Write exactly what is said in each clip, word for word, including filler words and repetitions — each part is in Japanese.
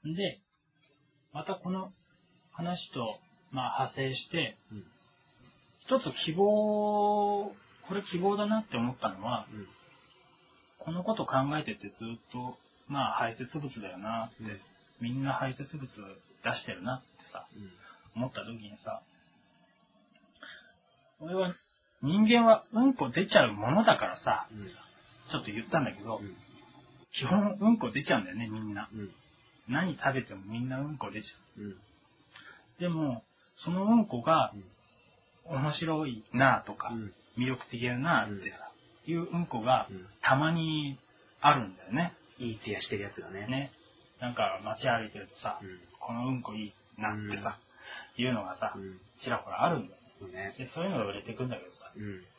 で、またこの話と、まあ、派生して、うん、一つ希望、これ希望だなって思ったのは、うん、このこと考えててずっと、まあ排泄物だよなって、うん、みんな排泄物出してるなってさ、うん、思った時にさ、俺は人間はうんこ出ちゃうものだからさ、うん、ちょっと言ったんだけど、うん、基本うんこ出ちゃうんだよね、みんな。うん、何食べてもみんなうんこ出ちゃう。うん、でも、そのうんこが面白いなとか、うん、魅力的だなってさ、うん、いううんこがたまにあるんだよね。 いいツヤしてるやつがね。 ね。なんか街歩いてるとさ、うん、このうんこいいなってさ、うん、いうのがさ、うん、ちらほらあるんだよ。そうね。で、そういうのが売れてくんだけどさ、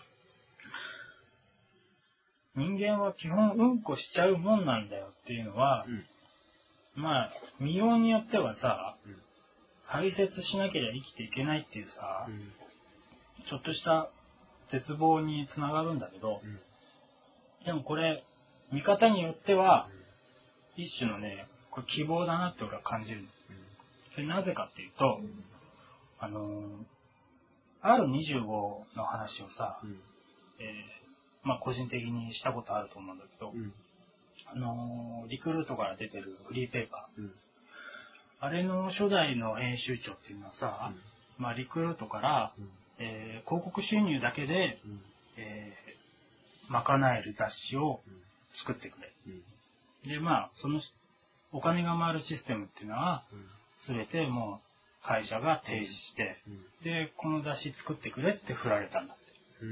うん、人間は基本うんこしちゃうもんなんだよっていうのは、うん、まあ、見ようによってはさ、うん、排泄しなければ生きていけないっていうさ、うん、ちょっとした絶望につながるんだけど、うん、でもこれ、見方によっては、うん、一種のね、これ希望だなって俺は感じる。うん、それなぜかっていうと、うん、あのー、アールにじゅうご の話をさ、うん、えー、まあ個人的にしたことあると思うんだけど、うん、あのー、リクルートから出てるフリーペーパー、うん、あれの初代の編集長っていうのはさ、うん、まあリクルートから、うん、えー、広告収入だけで、うん、えー、賄える雑誌を作ってくれ、うん、でまあそのお金が回るシステムっていうのは、うん、全てもう会社が提示して、うん、でこの雑誌作ってくれって振られたんだって、うん、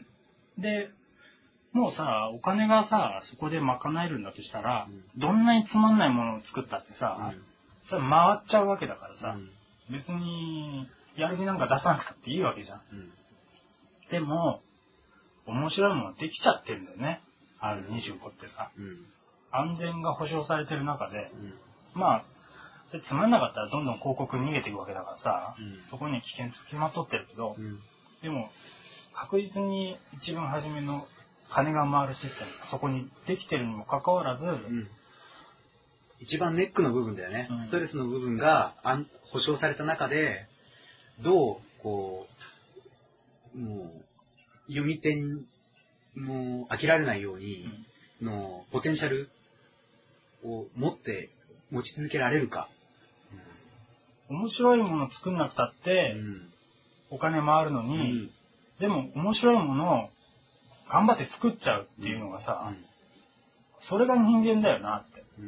でもうさお金がさそこで賄えるんだとしたら、うん、どんなにつまんないものを作ったってさ、うん、それ回っちゃうわけだからさ、うん、別にやる気なんか出さなくたっていいわけじゃん、うん、でも面白いものできちゃってるんだよね アールにじゅうご ってさ、うん、安全が保証されてる中で、うん、まあそれつまんなかったらどんどん広告逃げていくわけだからさ、うん、そこに危険つきまとってるけど、うん、でも確実に一番初めの金が回るシステムがそこにできてるにもかかわらず、うん、 一番ネックの部分だよね、うん、ストレスの部分が保証された中でどうこうもう読み手にもう飽きられないようにのポテンシャルを持って持ち続けられるか、 うん、面白いものを作んなくたって、うん、お金回るのに、うん、でも面白いものを頑張って作っちゃうっていうのがさ、うん、それが人間だよなって、うん、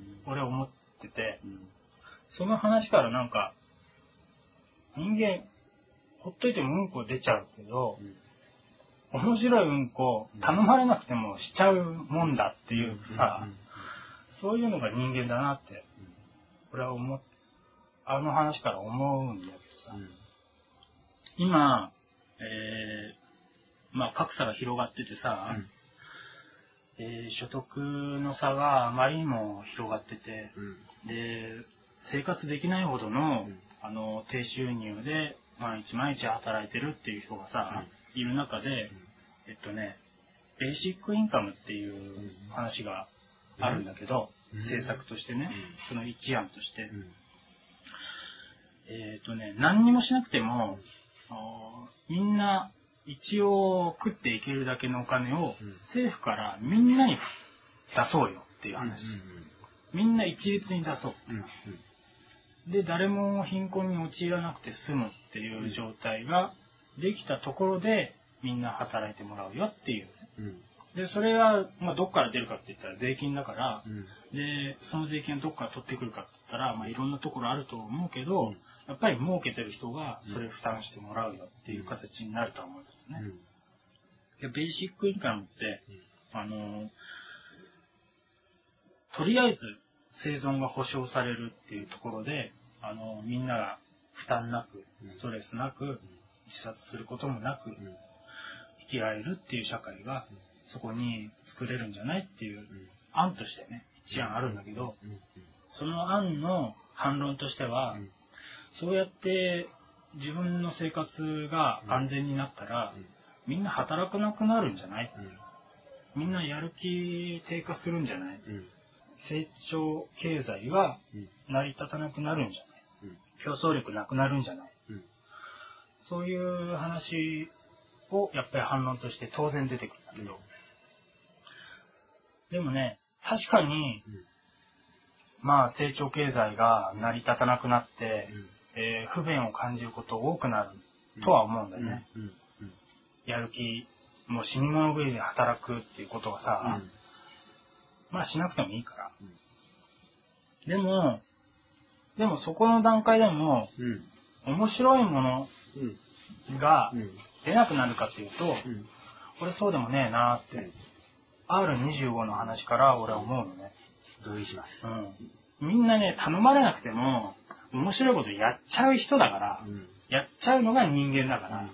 俺思ってて、うん、その話からなんか人間ほっといてもうんこ出ちゃうけど、うん、面白いうんこ頼まれなくてもしちゃうもんだっていうさ、うんうんうん、そういうのが人間だなって、俺は思っあの話から思うんだけどさ、うん、今、えー、まあ格差が広がっててさ、うん、で所得の差があまりにも広がってて、うん、で生活できないほどの、うん、あの低収入で毎日毎日働いてるっていう人がさ、うん、いる中で、うん、えっとねベーシックインカムっていう話があるんだけど、うん、政策としてね、うん、その一案として、うん、えっとね何にもしなくても、うん、みんな一応食っていけるだけのお金を政府からみんなに出そうよっていう話、うんうんうん、みんな一律に出そう、うんうん、で誰も貧困に陥らなくて済むっていう状態ができたところでみんな働いてもらうよっていう、うん、でそれは、まあ、どっから出るかって言ったら税金だから、うん、でその税金はどっから取ってくるかって言ったら、まあ、いろんなところあると思うけど、うん、やっぱり儲けてる人がそれを負担してもらうよっていう形になると思うんですよね、うん、でベーシックインカムって、うん、あのとりあえず生存が保障されるっていうところで、あのみんなが負担なくストレスなく自殺することもなく生きられるっていう社会がそこに作れるんじゃないっていう案としてね一案あるんだけど、その案の反論としては、そうやって自分の生活が安全になったらみんな働かなくなるんじゃない、みんなやる気低下するんじゃない、 成長経済が成り立たなくなるんじゃない、うん、競争力なくなるんじゃない、うん、そういう話をやっぱり反論として当然出てくるんだけど、うん、でもね、確かに、うん、まあ成長経済が成り立たなくなって、うん、えー、不便を感じること多くなるとは思うんだよね、うんうんうん、やる気もう死に物狂いで働くっていうことはさ、うん、まあしなくてもいいから、うん、でもでもそこの段階でも、うん、面白いものが出なくなるかっていうと、うん、俺そうでもねえなって、うん、アールにじゅうご の話から俺は思うのね。 同意します、 うん、みんなね頼まれなくても面白いことやっちゃう人だから、うん、やっちゃうのが人間だから、うん、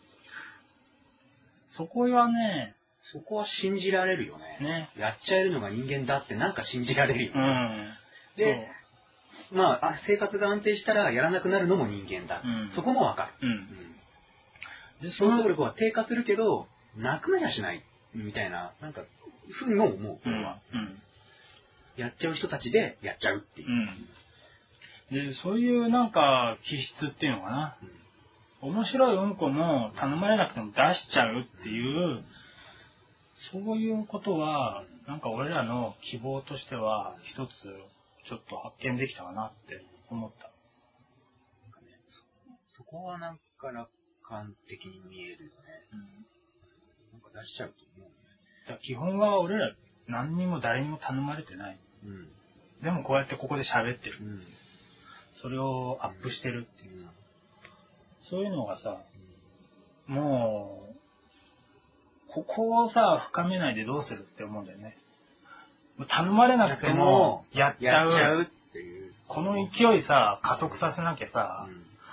そこはね、 そこは信じられるよね。ね、やっちゃえるのが人間だってなんか信じられるよね。うん、で、まあ生活が安定したらやらなくなるのも人間だ。うん、そこもわかる。うんうん、で想像力は低下するけどなくなりゃしないみたいななんかふうにも思う。これは、うんうん、やっちゃう人たちでやっちゃうっていう。 うん、でそういうなんか気質っていうのかな。うん、面白いうんこも頼まれなくても出しちゃうっていう、そういうことはなんか俺らの希望としては一つちょっと発見できたかなって思った。 なんかね、そ, そこはなんか楽観的に見えるよね。うん、なんか出しちゃうと思うね。 だから基本は俺ら何にも誰にも頼まれてない。うん、でもこうやってここで喋ってる。うん、それをアップしてるっていうさ。うん、そういうのがさ、うん、もうここをさ深めないでどうするって思うんだよね。頼まれなくてもやっちゃう、やっちゃうっていう。この勢いさ加速させなきゃさ、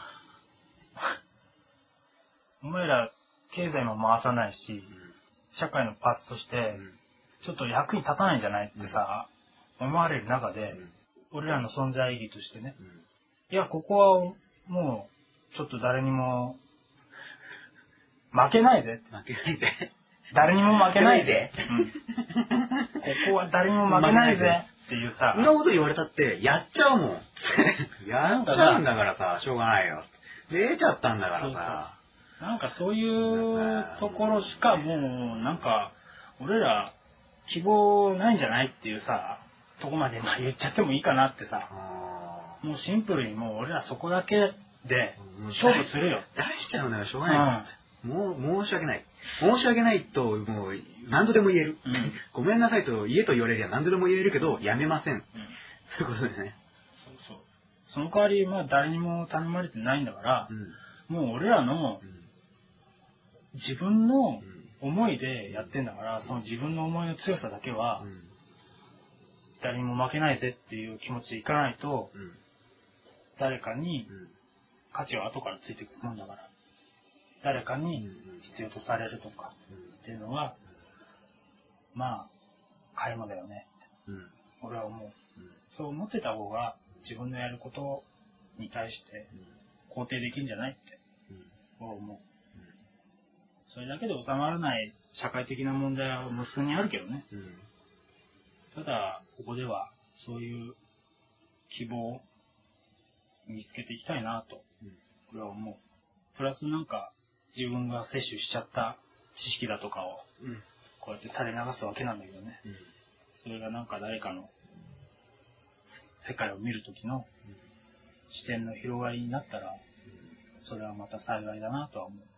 うん、お前ら経済も回さないし、うん、社会のパーツとしてちょっと役に立たないんじゃないってさ、うん、思われる中で、うん、俺らの存在意義としてね、うん、いやここはもうちょっと誰にも負けないぜ、 負けないぜ、 誰にも負けないぜ、うん、ここは誰にも負けないぜっていうさ、 そんなこと言われたってやっちゃうもんやっちゃうんだからさ、しょうがないよ、出ちゃったんだからさ、そうそう、なんかそういうところしかもうなんか俺ら希望ないんじゃないっていうさとこまでまあ言っちゃってもいいかなってさ、もうシンプルにもう俺らそこだけで勝負するよ、 出しちゃうのよ、しょうがない、うん、もう申し訳ない申し訳ないともう何度でも言える、うん、ごめんなさいと言えと言われりゃ何度でも言えるけどやめません、うん、そういうことでね。 そうそう、その代わりまあ誰にも頼まれてないんだから、うん、もう俺らの自分の思いでやってんだから、その自分の思いの強さだけは、うん、誰にも負けないぜっていう気持ちでいかないと、うん、誰かに価値は後からついてくるもんだから、誰かに必要とされるとかっていうのは、まあ買い物だよねって、うん、俺は思う、うん、そう思ってた方が自分のやることに対して肯定できるんじゃないって、うん、思う、うん、それだけで収まらない社会的な問題は無数にあるけどね、うん、ただここではそういう希望を見つけていきたいなと、うん、俺は思う。プラスなんか自分が摂取しちゃった知識だとかをこうやって垂れ流すわけなんだけどね、うん、それがなんか誰かの世界を見るときの視点の広がりになったら、それはまた幸いだなとは思う、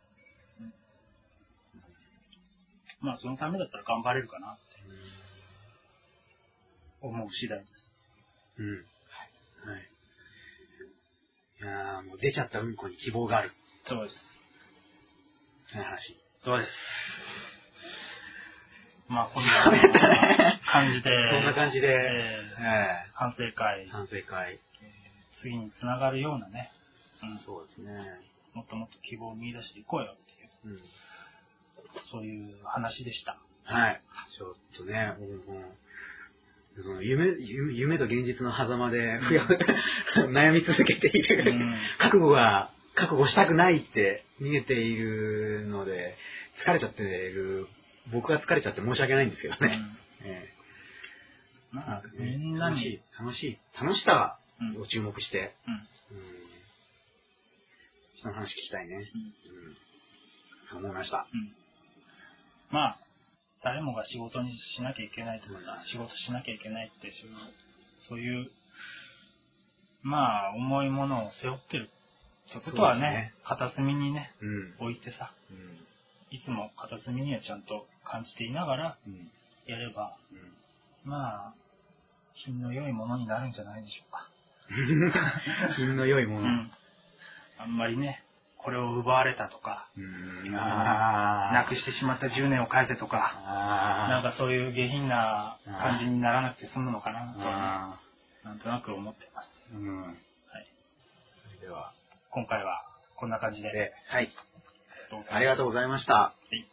うん、まあそのためだったら頑張れるかなって思う次第です。うん、はい、 はい、いやもう出ちゃったうんこに希望がある。 そうです。 そういう話。 そうです。まあこんな感じで、 そんな感じで、えーえー、反省会、 反省会、 えー、次につながるようなね、 うん、そうですね。 もっともっと希望を見出していこうよっていう、うん、そういう話でした。 はい。ちょっとね、うんうん、夢、夢と現実の狭間で、うん、悩み続けている、うん、覚悟が覚悟したくないって逃げているので疲れちゃっている僕が疲れちゃって申し訳ないんですけどね、うん、えまあ、みんなに。 楽しい、楽しさを注目して、うん。うん。人の話聞きたいね。うん。うん、そう思いました。うん。 まあ、誰もが仕事にしなきゃいけないとかさ、仕事しなきゃいけないって、そういう、まあ、重いものを背負ってるってことはね、ね片隅にね、うん、置いてさ、うん、いつも片隅にはちゃんと感じていながらやれば、うん、まあ、品の良いものになるんじゃないでしょうか。 品の良いもの、うん、 あんまりね、これを奪われたとか、うん、あなくしてしまったじゅうねんを返せとか、なんかそういう下品な感じにならなくて済むのかなと、ね、なんとなく思ってます。うん、はい。それでは今回はこんな感じで、 はい。ありがとうございました。はい。